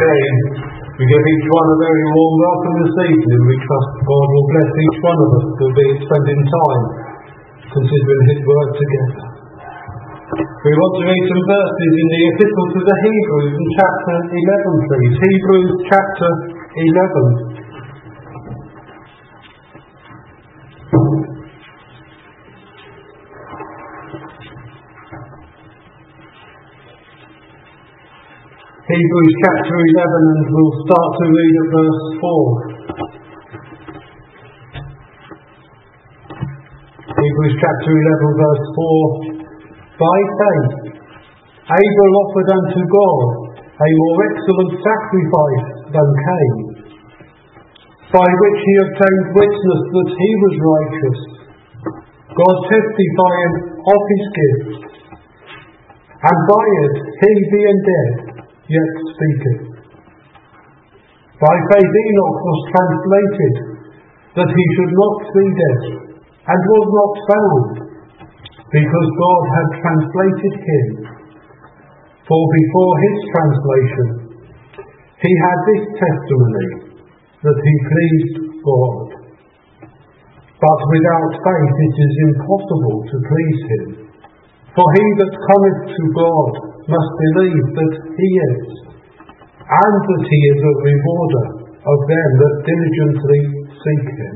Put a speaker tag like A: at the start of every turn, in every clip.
A: Again, we give each one a very warm welcome this evening. We trust God will bless each one of us to be spending time considering His word together. We want to read some verses in the Epistle to the Hebrews in chapter 11, please. Hebrews chapter 11. Hebrews chapter 11, and we'll start to read at verse 4. Hebrews chapter 11, verse 4. By faith, Abel offered unto God a more excellent sacrifice than Cain, by which he obtained witness that he was righteous, God testifying of his gift. And by it he being dead, yet speaketh. By faith Enoch was translated, that he should not see death, and was not found, because God had translated him. For before his translation he had this testimony, that he pleased God. But without faith it is impossible to please him. For he that cometh to God must believe that he is, and that he is a rewarder of them that diligently seek him.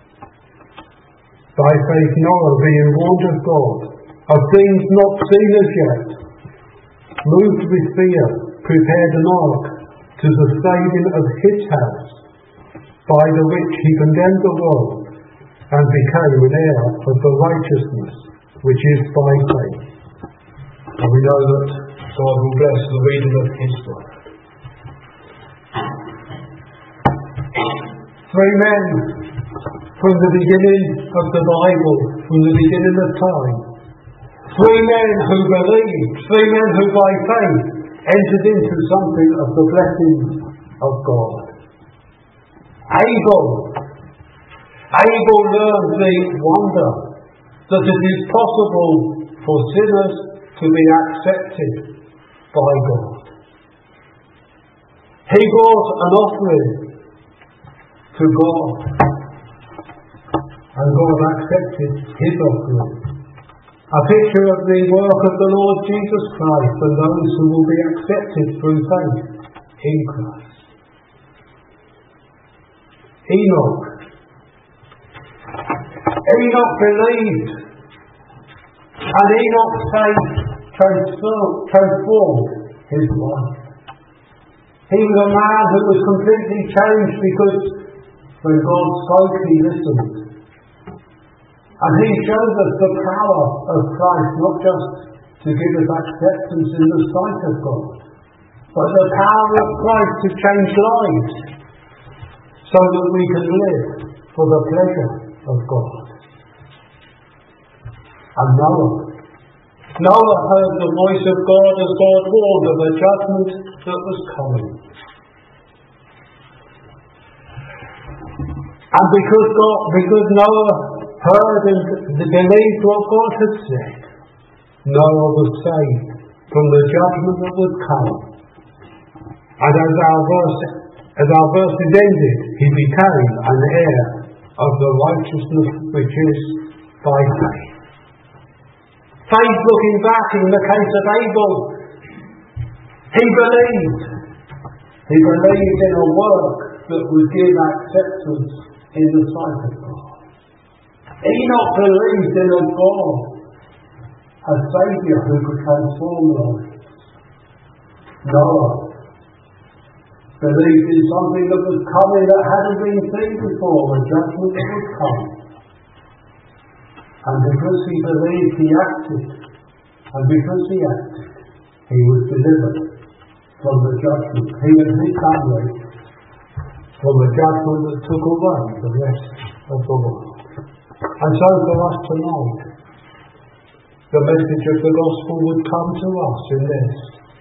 A: By faith Noah, being warned of God, of things not seen as yet, moved with fear, prepared an ark to the saving of his house, by the which he condemned the world, and became an heir of the righteousness which is by faith. And we know that God will bless the reading of his word. Three men from the beginning of the Bible, from the beginning of time. Three men who believed, three men who by faith entered into something of the blessings of God. Abel learned the wonder that it is possible for sinners to be accepted by God. He brought an offering to God, and God accepted his offering. A picture of the work of the Lord Jesus Christ and those who will be accepted through faith in Christ. Enoch believed, and Enoch's faith transformed his life. He was a man who was completely changed because when God spoke, he listened. And he shows us the power of Christ, not just to give us acceptance in the sight of God, but the power of Christ to change lives so that we can live for the pleasure of God. And Noah heard the voice of God as God warned of a judgment that was coming. And because Noah heard and believed what God had said, Noah was saved from the judgment that would come. And as our verse is ended, he became an heir of the righteousness which is by faith. Faith, looking back in the case of Abel, he believed in a work that would give acceptance in the sight of God. Enoch believed in a God, a Saviour who could transform lives. Noah believed in something that was coming that hadn't been seen before, a judgment that would come. And because he believed, he acted. And because he acted, he was delivered from the judgment, he and his family, from the judgment that took away the rest of the world. And so for us tonight, the message of the gospel would come to us in this.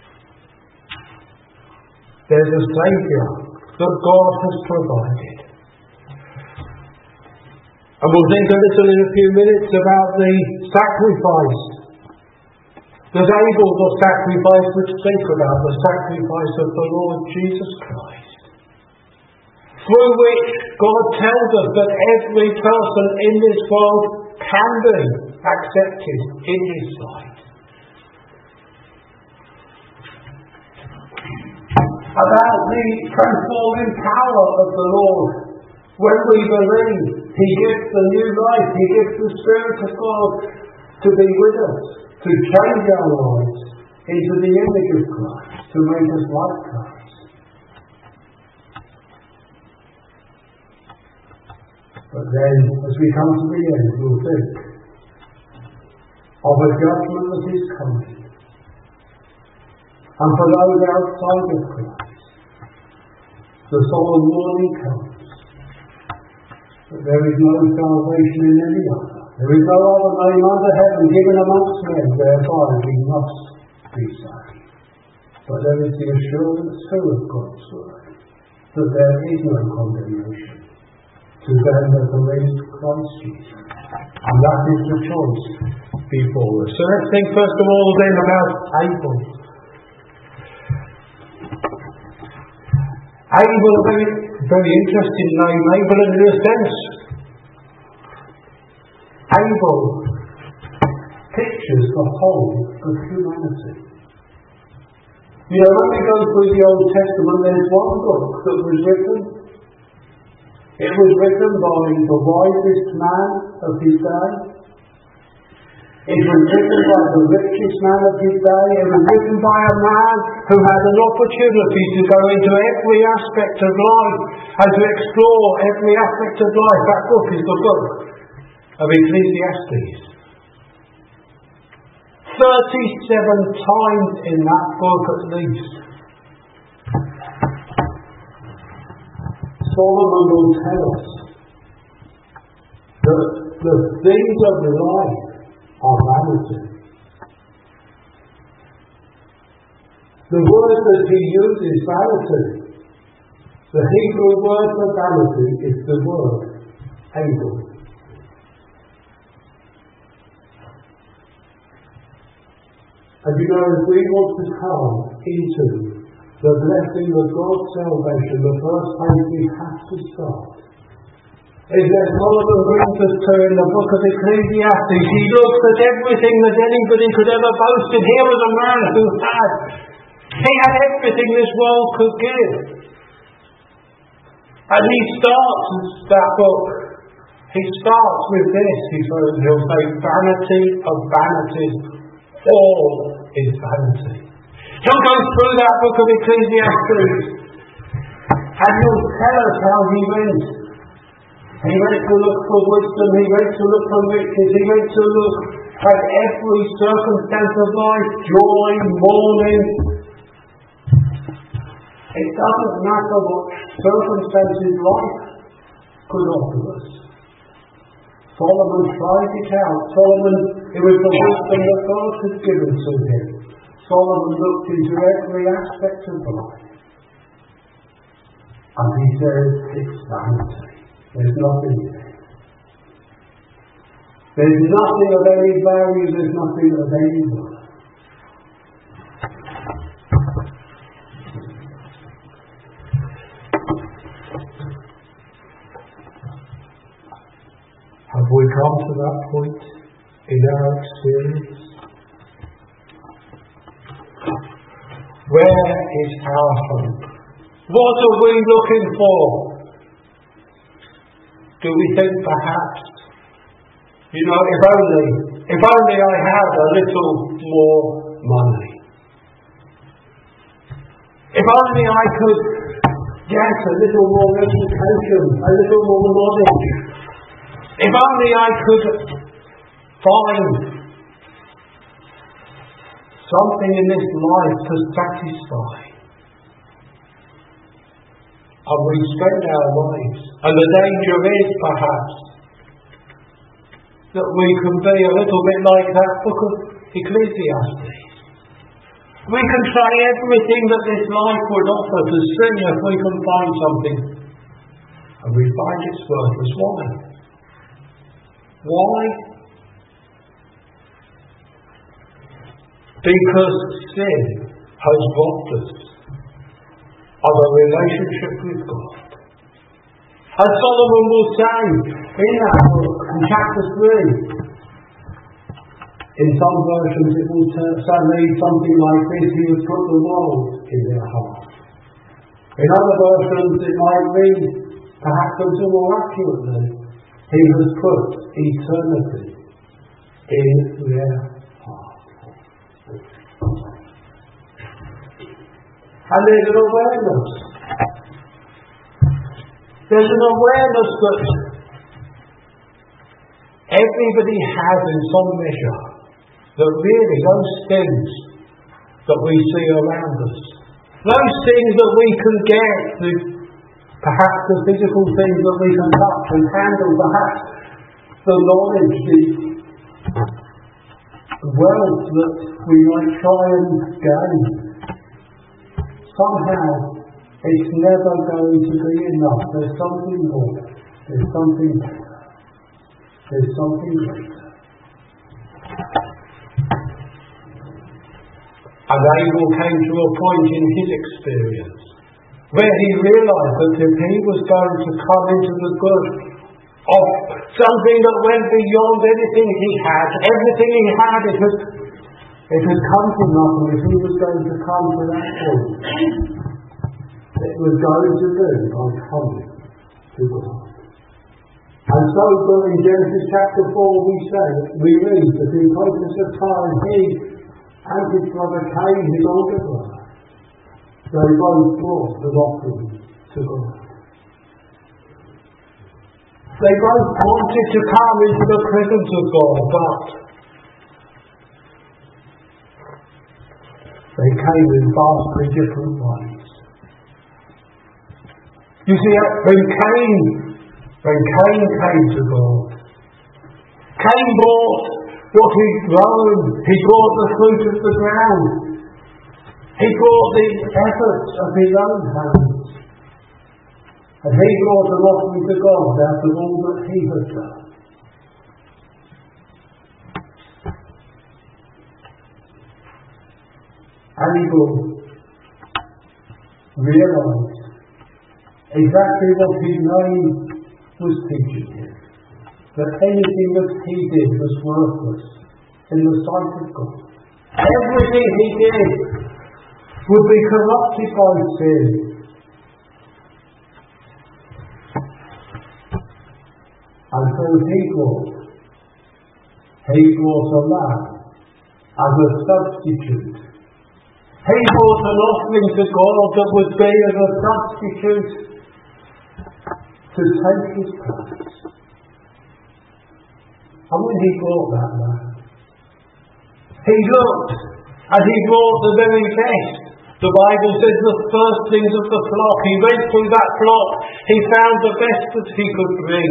A: There's a Saviour that God has provided. And we'll think a little in a few minutes about the sacrifice That Abel, the sacrifice, would speak about the sacrifice of the Lord Jesus Christ, through which God tells us that every person in this world can be accepted in His sight. About the transforming power of the Lord. When we believe, He gives the new life, He gives the Spirit of God to be with us, to change our lives into the image of Christ, to make us like Christ. But then, as we come to the end, we'll think of a judgment that is coming. And for those outside of Christ, the solemn warning comes that there is no salvation in any other. There is no other name under heaven given amongst men whereby we must be saved. But there is the assurance too of God's word that there is no condemnation to them that believe Christ Jesus. And that is the choice before us. So let's think first of all then about Abel. Abel, a very interesting name, Abel in a sense. Abel pictures the whole of humanity. You know, when we go through the Old Testament, there's one book that was written. It was written by the wisest man of his day. It was written by the richest man of his day. It was written by a man who had an opportunity to go into every aspect of life and to explore every aspect of life. That book is the book of Ecclesiastes. 37 times in that book at least, Solomon will tell us that the things of life are vanity. The word that he uses, vanity, the Hebrew word for vanity is the word Abel. And you know, if we want to come into the blessing of God's salvation, the first place we have to start is that Solomon brings us to in the book of Ecclesiastes. He looks at everything that anybody could ever boast, and here was a man who had everything this world could give. And he starts that book. He starts with this. He'll say, vanity of vanities, all is vanity. He'll go through that book of Ecclesiastes and he'll tell us how he went. He went to look for wisdom, he went to look for riches, he went to look at every circumstance of life, joy, mourning. It doesn't matter what circumstances life could offer us. Solomon tried it out. It was the wisdom that God had given to him. Solomon looked into every aspect of life. And he said, it's vanity. There's nothing there. There's nothing of any value, there's nothing of any worth. Have we come to that point in our experience? Where is our hope? What are we looking for? Do we think perhaps, if only I had a little more money. If only I could get a little more education, a little more knowledge. If only I could find something in this life to satisfy. And we spend our lives. And the danger is, perhaps, that we can be a little bit like that book of Ecclesiastes. We can try everything that this life would offer to sing if we can find something. And we find it's worthless. Why? Why? because sin has robbed us of a relationship with God. As Solomon will say in that book, in chapter 3, in some versions it will say something like this: He has put the world in their heart. In other versions it might read, perhaps a little more accurately, He has put eternity in their heart. And there's an awareness. There's an awareness that everybody has in some measure, that really those things that we see around us, those things that we can get through perhaps the physical things that we can touch and handle, perhaps the knowledge, the wealth that we might try and gain, somehow it's never going to be enough. There's something more. There's something better. There's something greater. And Abel came to a point in his experience where he realised that if he was going to come into the good of something that went beyond anything he had, everything he had, it had come to nothing. If he was going to come to that point, it was going to be by coming to God. And so in Genesis chapter 4 we read that in process of time he and his brother Cain, his older brother, they both brought an offering to God. They both wanted to come into the presence of God, but they came in vastly different ways. You see, when Cain came to God, Cain brought what he'd grown. He brought the fruit of the ground. He brought the efforts of his own hands. And he brought an offering to God out of all that he had done. Abel realised exactly what his name was teaching him, that anything that he did was worthless in the sight of God. Everything he did would be corrupted by sin. And so he brought a lamb as a substitute. He brought an offering to God that would be as a substitute to take his place. And when he brought that lamb, he looked and he brought the very best. The Bible says the firstlings of the flock. He went through that flock. He found the best that he could bring.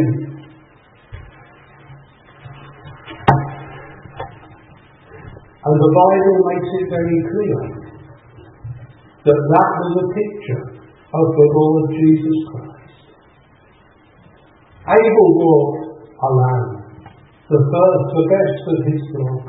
A: And the Bible makes it very clear that that was a picture of the Lord Jesus Christ. Abel brought a lamb, the best of his flock.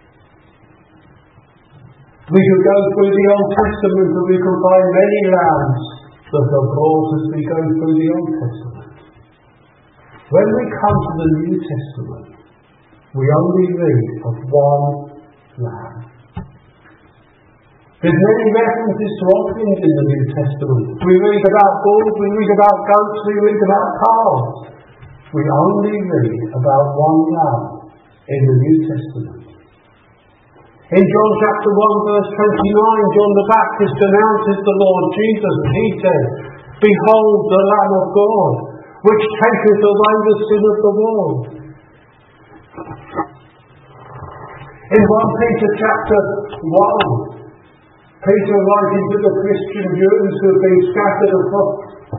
A: We could go through the Old Testament and we can find many lambs that are brought as we go through the Old Testament. When we come to the New Testament, we only read of one lamb. There's many references to offerings in the New Testament. We read about bulls, we read about goats, we read about calves. We only read about one lamb in the New Testament. In John chapter 1 verse 29, John the Baptist announces the Lord Jesus, and he says, "Behold the Lamb of God, which taketh away the sin of the world." In 1 Peter chapter 1, Peter writing to the Christian Jews who have been scattered across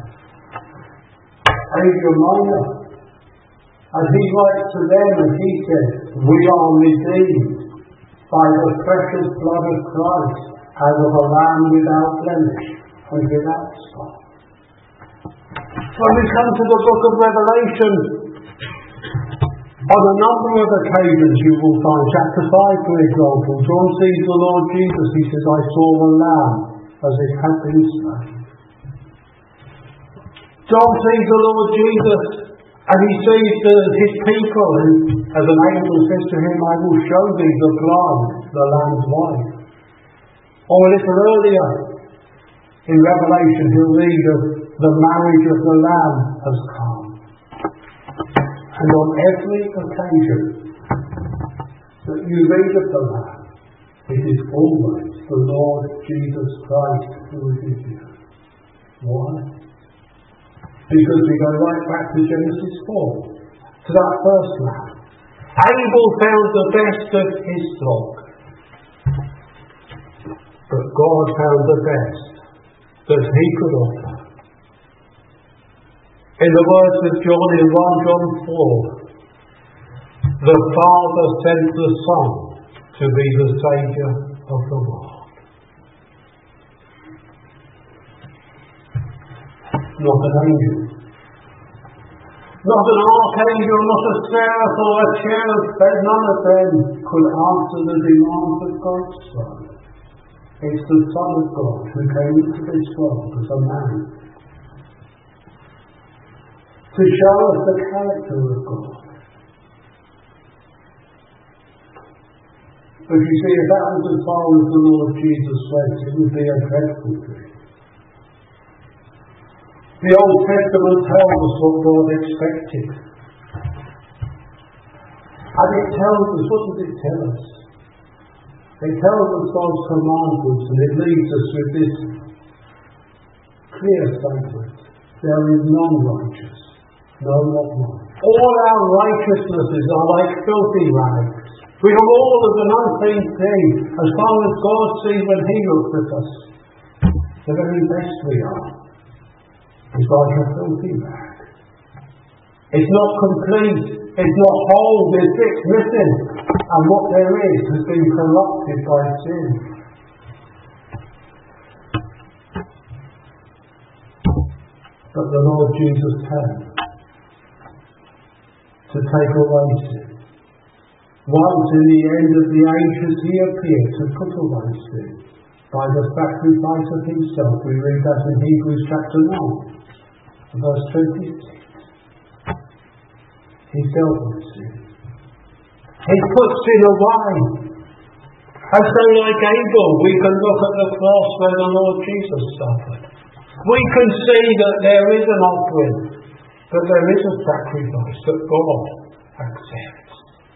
A: Asia Minor, and he writes to them and he says, "We are redeemed by the precious blood of Christ, as of a lamb without blemish and without spot." When we come to the book of Revelation, On a number of occasions you will find, chapter 5 for example, John sees the Lord Jesus, he says, I saw the Lamb as it had been slain. John sees the Lord Jesus and he sees his people, and as an angel says to him, I will show thee the bride, the Lamb's wife. Or a little earlier, in Revelation, he'll read of the marriage of the Lamb has come. And on every occasion that you read of the Lamb, it is always the Lord Jesus Christ who is with you. Why? Because we go right back to Genesis 4, to that first Lamb. Abel found the best of his flock, but God found the best that he could offer. In the words of John in 1 John 4, the Father sent the Son to be the Saviour of the world. Not an angel, not an archangel, not a seraph or a cherub, but none of them could answer the demands of God's Son. It's the Son of God who came into this world as a man to show us the character of God. But you see, if that was as far as the Lord Jesus went, it would be a dreadful thing. The Old Testament tells us what God expected. And it tells us, what does it tell us? It tells us God's commandments, and it leaves us with this clear statement. There is none righteous, no, not one. All our righteousnesses are like filthy rags. We are all as an unclean thing, as far as God sees when He looks at us. The very best we are is like a filthy rag. It's not complete, it's not whole, there's bits missing, and what there is has been corrupted by sin. But the Lord Jesus came to take away sin. Once in the end of the ages he appeared to put away sin by the sacrifice of himself. We read that in Hebrews chapter 9, verse 26. He dealt with sin. He put sin away. And so like Abel, we can look at the cross where the Lord Jesus suffered. We can see that there is an offering, that there is a sacrifice that God accepts.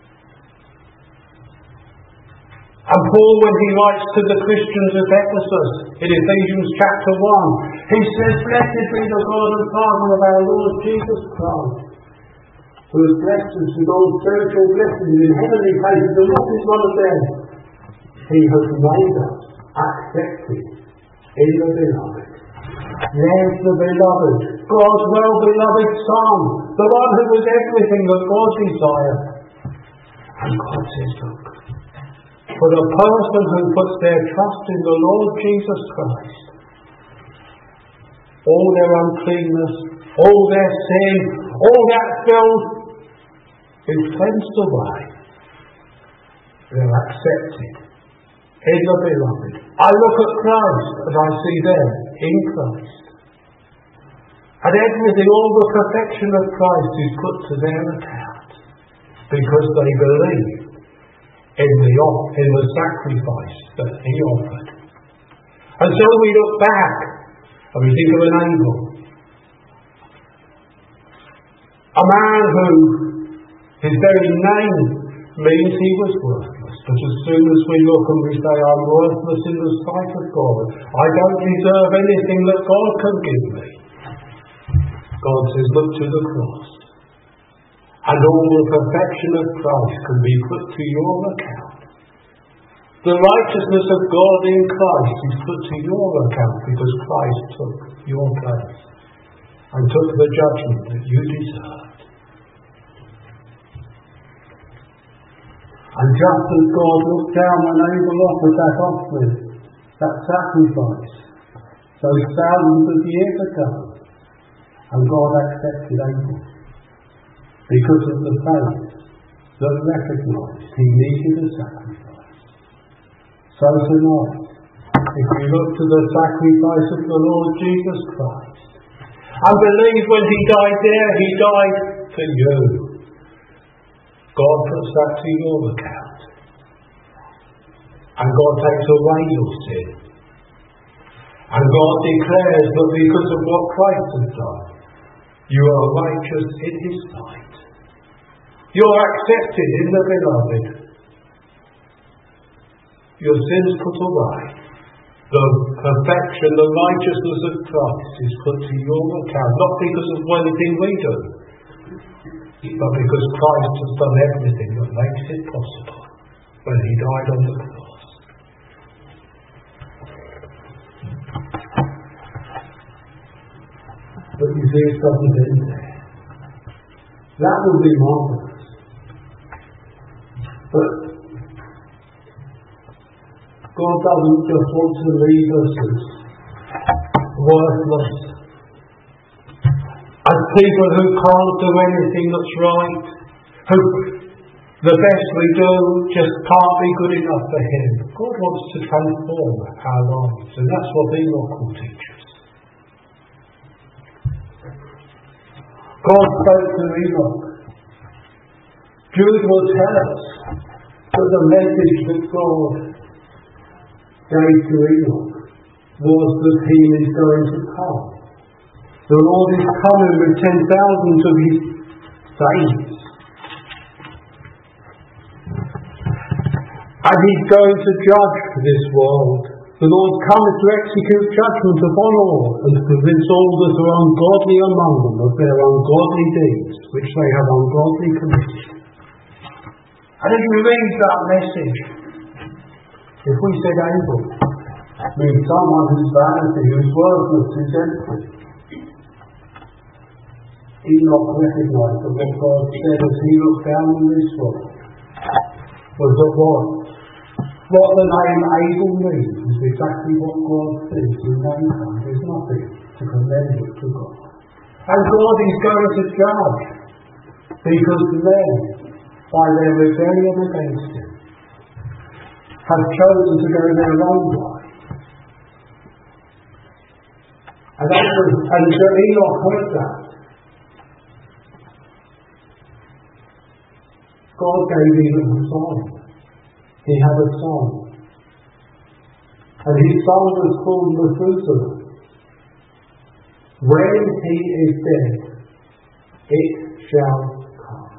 A: And Paul, when he writes to the Christians at Ephesus, in Ephesians chapter 1, he says, Blessed be the God and Father of our Lord Jesus Christ, who has blessed us with all spiritual blessings in heavenly places. And what is one of them? He has made us accepted in the beloved. There's the beloved, God's well-beloved Son, the one who was everything that God desired. And God says, look, for the person who puts their trust in the Lord Jesus Christ, all their uncleanness, all their sin, all that filth is cleansed away. They're accepted in the beloved. I look at Christ and I see them in Christ. And everything, all the perfection of Christ is put to their account because they believe in the sacrifice that He offered. And so we look back and we think of an Abel, a man who his very name means he was worthless. But as soon as we look and we say, I'm worthless in the sight of God, I don't deserve anything that God can give me, God says, look to the cross. And all the perfection of Christ can be put to your account. The righteousness of God in Christ is put to your account because Christ took your place and took the judgment that you deserved. And just as God looked down when Abel offered that offering, that sacrifice, those thousands of years ago, and God accepted Abel because of the faith that recognised he needed a sacrifice. So tonight, if you look to the sacrifice of the Lord Jesus Christ, and believe when he died there, he died for you, God puts that to your account. And God takes away your sin. And God declares that because of what Christ has done, you are righteous in his sight. You're accepted in the beloved. Your sins put away. The perfection, the righteousness of Christ is put to your account, not because of anything we do, but because Christ has done everything that makes it possible when he died on the cross. But you see, it doesn't end there. That would be marvellous. But God doesn't just want to leave us as worthless, as people who can't do anything that's right, who the best we do just can't be good enough for him. God wants to transform our lives, and that's what Enoch will teach us. God spoke to Enoch. Jude will tell us that the message that God gave to Enoch was that he is going to come. The Lord is coming with 10,000s of his saints. And he's going to judge this world. The Lord comes to execute judgment upon all and to convince all that are ungodly among them of their ungodly deeds, which they have ungodly committed. And if you read that message, if we said Abel means someone whose vanity, whose worthless is empty, Enoch recognised that what God said as he looked down on this world was that what the name Abel means is exactly what God thinks in mankind is nothing to commend it to God. And God is going to judge because men, by their rebellion against him, have chosen to go their own way. And Enoch heard that. God gave Enoch a sign. He had a son. And his son was called Methuselah. When he is dead, it shall come.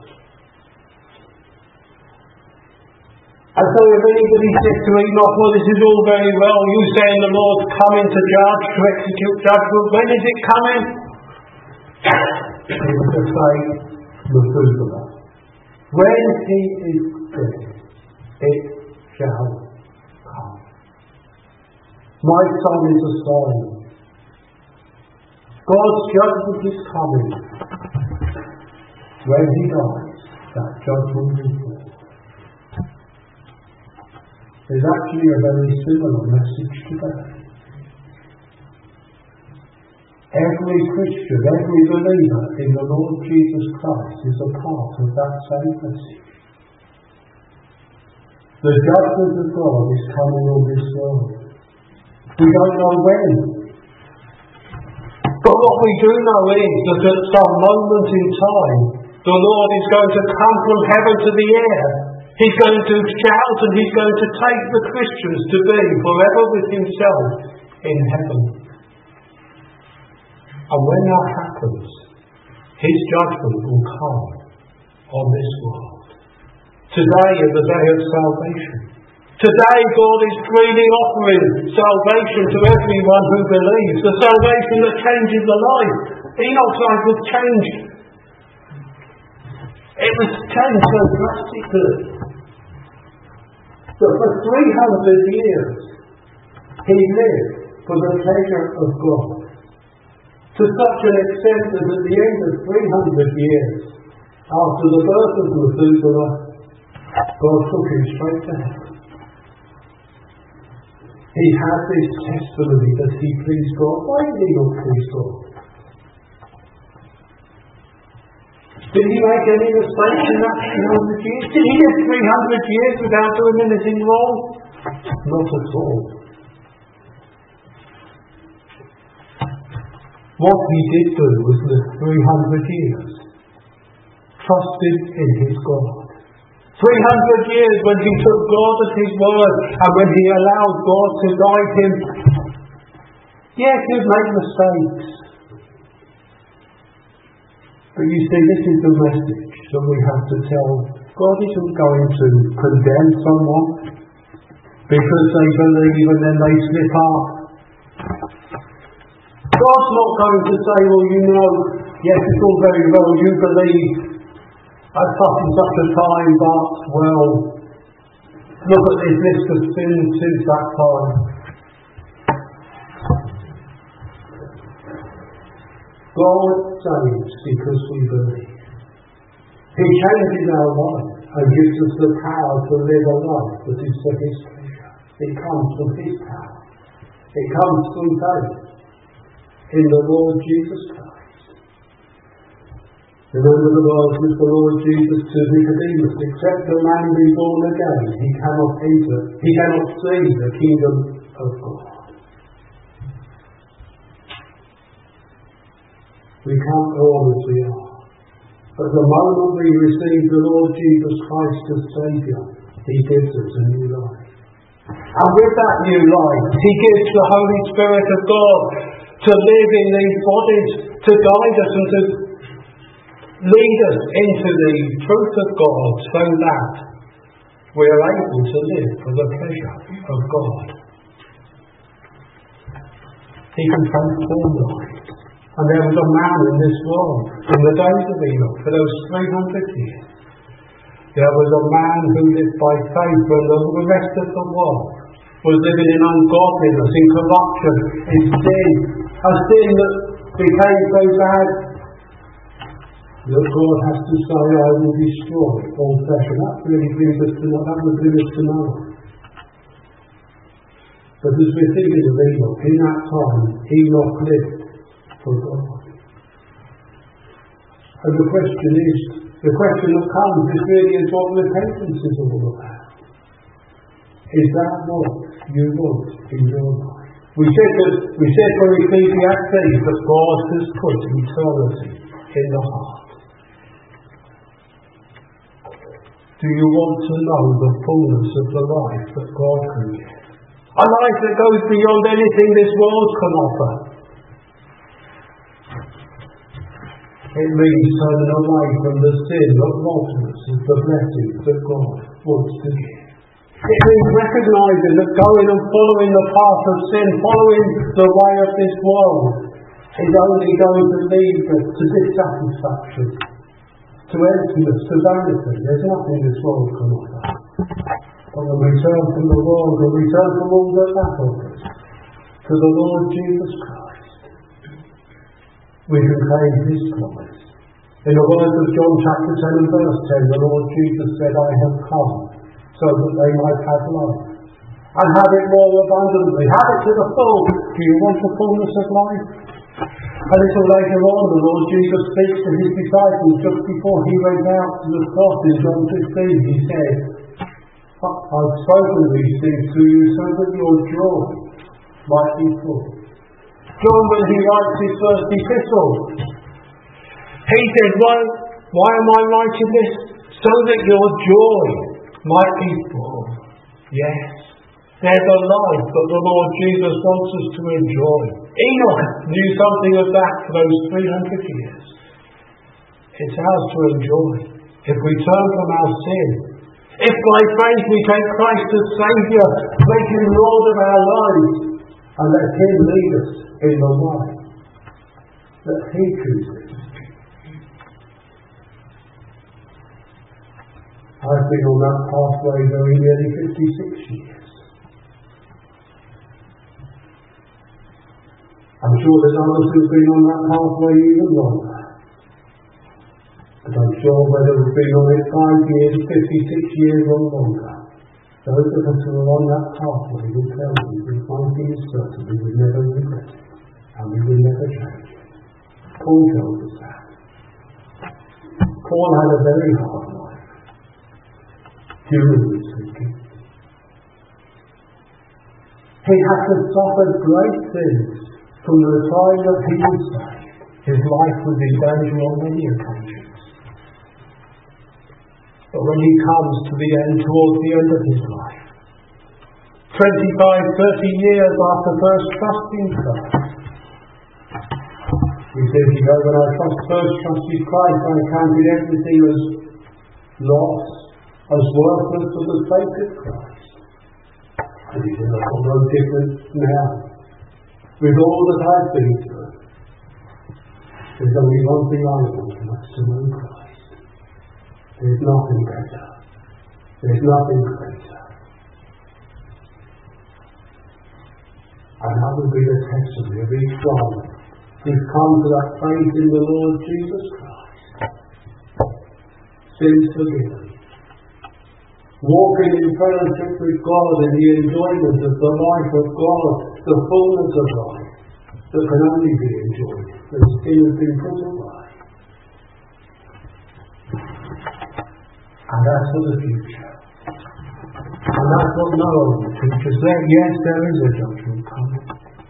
A: And so if anybody said to Enoch, well, this is all very well, you saying the Lord's coming to judge, to execute judgment, when is it coming? He was to say, Methuselah. When he is dead, it shall come. My son is a sign. God's judgment is coming. When he dies, that judgment is born. There's actually a very similar message today. Every Christian, every believer in the Lord Jesus Christ is a part of that same message. The judgment of God is coming on this world. We don't know when. But what we do know is that at some moment in time, the Lord is going to come from heaven to the air. He's going to shout and he's going to take the Christians to be forever with himself in heaven. And when that happens, his judgment will come on this world. Today is the day of salvation. Today God is freely offering salvation to everyone who believes. The salvation that changes the life. Enoch's life was changed. It was changed so drastically that for 300 years he lived for the pleasure of God. To such an extent that at the end of 300 years, after the birth of Methuselah, God took him straight to heaven. He had this testimony that he pleased God. Why did he not please God? Did he make any mistakes in that 300 years? Did he live 300 years without doing anything wrong? Not at all. What he did do was live 300 years, trusted in his God. 300 years when he took God at his word and when he allowed God to guide him. Yes, he'd make mistakes. But you see, this is the message that we have to tell. God isn't going to condemn someone because they believe and then they slip up. God's not going to say, well, you know, yes, it's all very well, you believe at such and such a time, but, well, look at this list of sins since that time. God saves because we believe. He changes our life and gives us the power to live a life that is for His pleasure. It comes from His power. It comes from faith in the Lord Jesus Christ. Remember the words which the Lord Jesus to Nicodemus, except a man be born again, he cannot see the kingdom of God. We can't go on as we are. But the moment we receive the Lord Jesus Christ as Saviour, He gives us a new life. And with that new life, He gives the Holy Spirit of God to live in these bodies, to guide us and to lead us into the truth of God so that we are able to live for the pleasure of God. He can transform lives. And there was a man in this world, in the days of Enoch, for those 300 years. There was a man who lived by faith when the rest of the world was living in ungodliness, in corruption, in sin. A sin that became so bad that God has to say, I will destroy all flesh. And that really brings us to Noah. That would bring us to Noah. But as we're thinking of Enoch, in that time, Enoch lived for God. And the question that comes is really is what repentance is all about. Is that what you want in your life? We said from Ecclesiastes that God has put eternity in the heart. Do you want to know the fullness of the life that God can give? A life that goes beyond anything this world can offer. It means turning away from the sin that robs us of the blessings that God wants to give. It means recognising that going and following the path of sin, following the way of this world, is only going to lead us to dissatisfaction, to emptiness, to vanity. There's nothing this world can offer. But when we turn from the world, when we turn from all that offers to the Lord Jesus Christ, we can claim His promise. In the words of John chapter 10 and verse 10, the Lord Jesus said, I have come so that they might have life, and have it more abundantly, have it to the full. Do you want the fullness of life? A little later on, the Lord Jesus speaks to His disciples just before He went out to the cross in John 15. He said, I've spoken these things to you so that your joy might be full. John, when he writes his first epistle, he said, why am I writing this? So that your joy might be full. Yes, there's a life that the Lord Jesus wants us to enjoy. Enoch knew something of that for those 300 years. It's ours to enjoy if we turn from our sin. If by faith we take Christ as Saviour, make Him Lord of our lives, and let Him lead us in the way that He chooses. I've been on that pathway very nearly 56 years. I'm sure there's others who've been on that pathway even longer. But I'm sure whether we've been on it 5 years, 56 years or longer, those of us who are on that pathway will tell you that one thing is certain, we will never regret it, and we will never change it. Paul tells us that. humanly speaking. He had to suffer great things from the time that he was saved. His life was in danger on many occasions. But when he comes to the end, towards the end of his life, 25, 30 years after first trusting Christ, he says, when I first trusted Christ, I counted everything as loss, as worthless for the sake of Christ. And he said, I've got no difference now. With all that I've been through, there's only one thing I want, and that's to know Christ. There's nothing better. There's nothing greater. And that will be the testimony of each one who's come to that faith in the Lord Jesus Christ. Sins forgiven. Walking in fellowship with God in the enjoyment of the life of God, the fullness of life that can only be enjoyed when sin has been put away. And that's for the future. And that's what Noah will teach us. Yes, there is a judgment coming.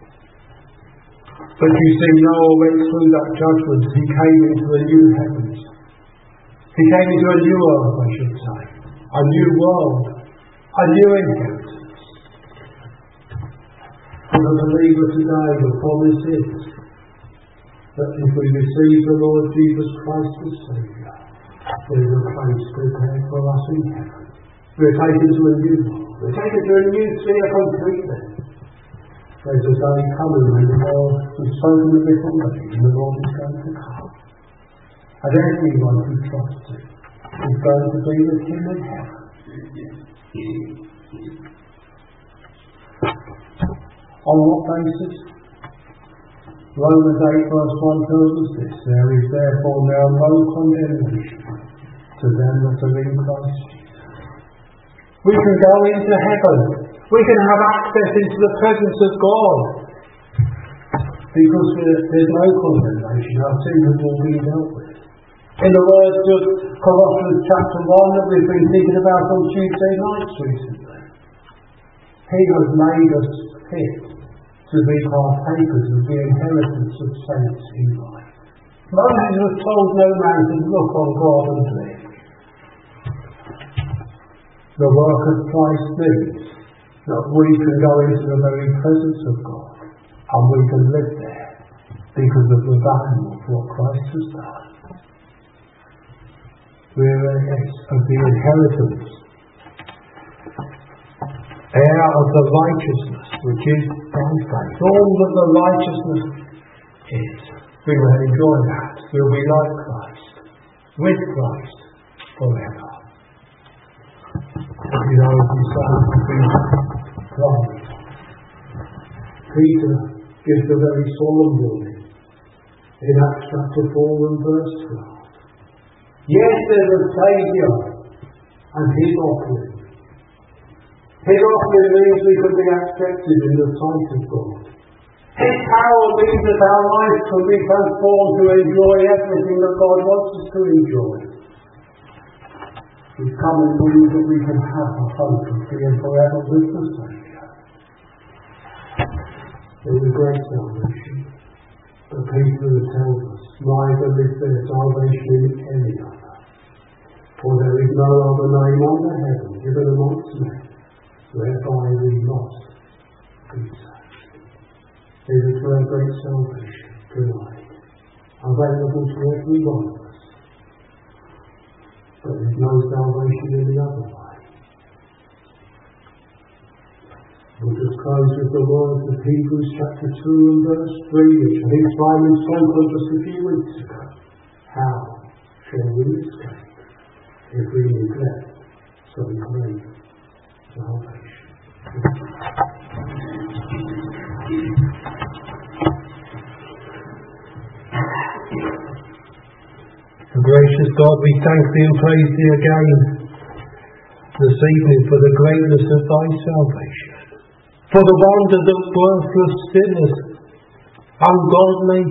A: But you see, Noah went through that judgment. He came into a new heavens. He came into a new earth, I should say. A new world. A new inheritance. For the believer today, the promise is that if we receive the Lord Jesus Christ as Saviour, there is a place prepared for us in heaven. We're taken to a new world. We're taken to a new sphere completely. There's a day coming when the Lord has spoken of it already, and the Lord is going to come. And everyone who trusts Him is going to be with Him in heaven. On what basis? Romans 8 verse 1 tells us this: there is therefore now no condemnation to them that are in Christ Jesus. We can go into heaven. We can have access into the presence of God. Because there's no condemnation. Our sins have all been dealt with. In the words of Colossians chapter 1 that we've been thinking about on Tuesday nights recently, He has made us fit to be partakers of the inheritance of saints in life. Moses was told no man to look on God and live. The work of Christ means that we can go into the very presence of God and we can live there because of the value of what Christ has done. We're heirs of the inheritance, heir of the righteousness which is by faith. All that the righteousness is, we will enjoy that. We'll be like Christ, with Christ forever. You know, we promise. Peter gives a very solemn warning in Acts chapter 4 and verse 12. Yes, there's a Saviour, and His offering. His offering means we can be accepted in the sight of God. His power means that our life can be transformed to enjoy everything that God wants us to enjoy. He's come and means that we can have a hope of being forever with the Saviour. There's a great salvation, but Peter tells us, neither is there salvation in any other, for there is no other name under heaven given amongst men whereby we must be saved. There is a great salvation tonight, available to every one of us. But there's no salvation in the other way. We'll just close with the words of Hebrews chapter 2 and verse 3, which I think Simon spoke on just a few weeks ago. How shall we escape if we neglect so great salvation? Gracious God, we thank Thee and praise Thee again this evening for the greatness of Thy salvation, for the wonder that worthless sinners, ungodly,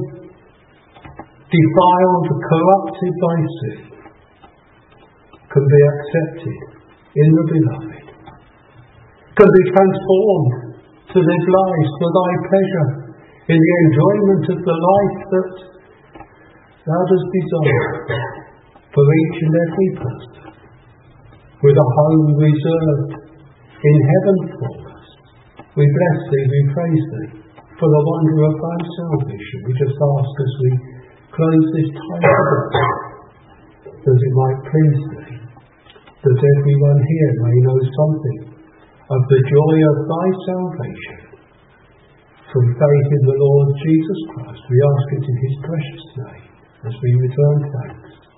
A: defiled, corrupted by sin, can be accepted in the Beloved, can be transformed to live lives for thy pleasure in the enjoyment of the life that thou dost desire for each and every person, with a home reserved in heaven for us. We bless thee, we praise thee for the wonder of thy salvation. We just ask as we close this time together that it might please thee, that everyone here may know something of the joy of thy salvation from faith in the Lord Jesus Christ. We ask it in his precious name as we return thanks.